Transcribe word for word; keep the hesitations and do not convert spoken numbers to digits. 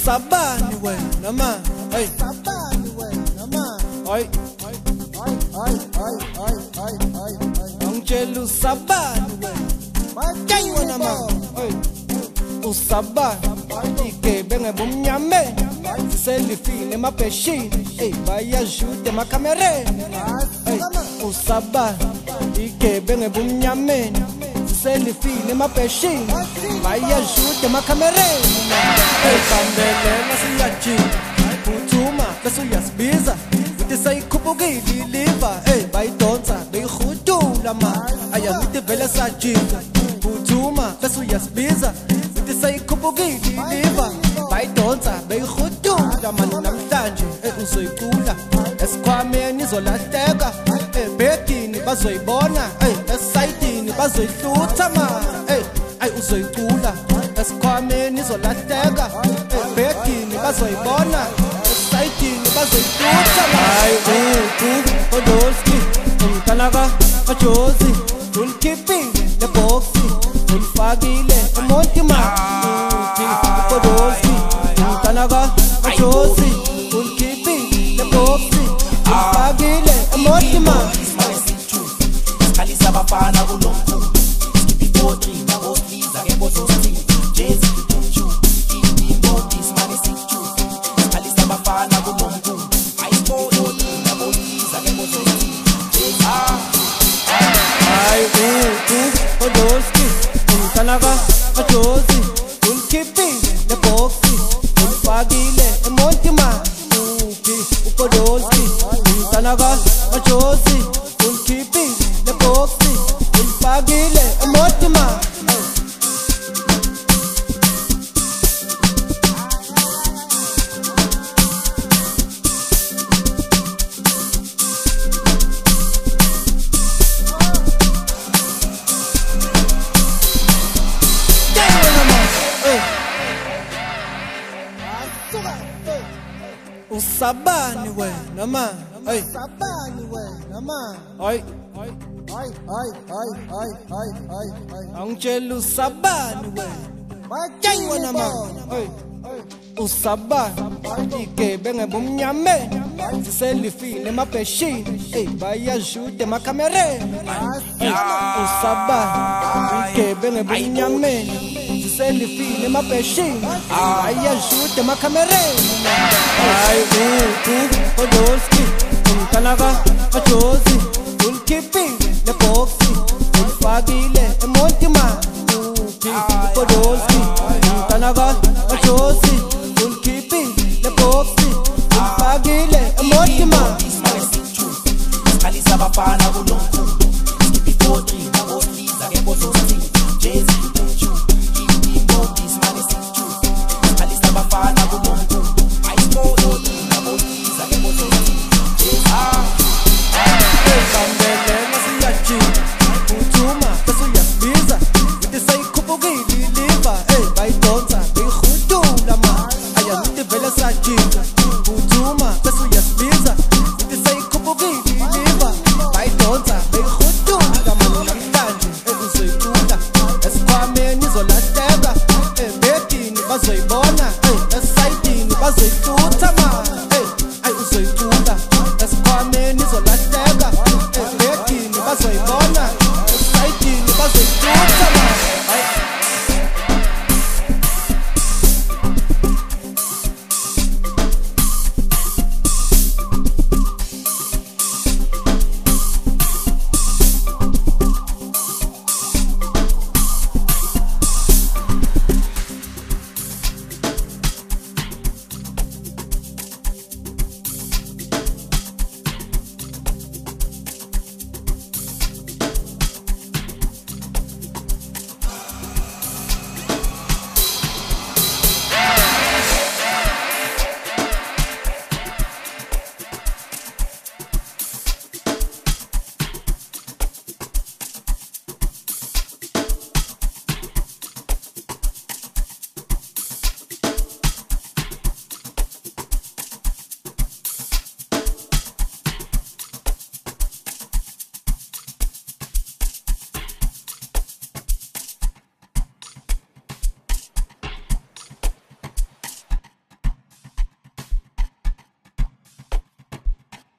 Usabani wena man, hey. Usabani wena man, hey. Ay, ay, ay, ay, ay, ay, ay. Angitshela usabani wena, Mayi wena man, hey. Usabani, igebengu bumnyameni, siselifile emabheshini, hey, bayashuta emakamereni. Hey, usabani, igebengu bumnyameni, siselifile emabheshini, bayashuta emakamereni. Hey, bambelela siyajika, phuthuma bese uyasibiza, uthi sayikhupukile iliva, hey, bayidonsa beyirhudula ma, ayakuthi vele sajika, phuthuma bese uyasibiza, uthi sayikhupukile iliva, bayidonsa beyirhudula mani namhlanje, hey, uzoyicula, esikhwameni izolahleka, ebhedini bazoyibona, hey, esayidini bazoyihlutha ma, hey, ay uzoyicula, esikhwameni izolahleka, ebhedini bazoyibona, esayidini bazoyihlutha ma. Ay uku Podolski, umtanaka kajozi, ulikhipile leboksi, ulifakile emontima. Uku Podolski, umtanaka kajozi, ulikhipile leboksi, ulifakile emontima. Sikhalisaba abafana kulomkhulu, skip four three nabosliza ke bozosi, Jazzy Tunchu, Imodi Smani Sixtu. Sikhalisaba abafana kulomkhulu, ayiboni nabosliza ke bozosi, Jazzy. Ay uku Podolski, umtanaka kajozi, ulikhipile leboksi, ulifakile emontima. Uku Podolski, umtanaka kajozi, ulikhipile leboksi, ulifakile emontima. Usabani wena man, hey. Usabani wena man, Ay, ay, ay, ay, ay, ay, ay, ay. angitshela usabani wena, Mayi wena man, hey. Usabani, igebengu bumnyameni, siselifile emabheshini, hey, bayashuta emakamereni. Usabani, igebengu bumnyameni, siselifile emabheshini, bayashuta emakamereni. Ay uku Podolski, umtanaka kajozi, ulikhipile leboksi, ulifakile emontima. Uku Podolski, umtanaka kajozi, ulikhipile leboksi, ulifakile emontima. Sikhalisaba abafana kulomkhulu, skip four three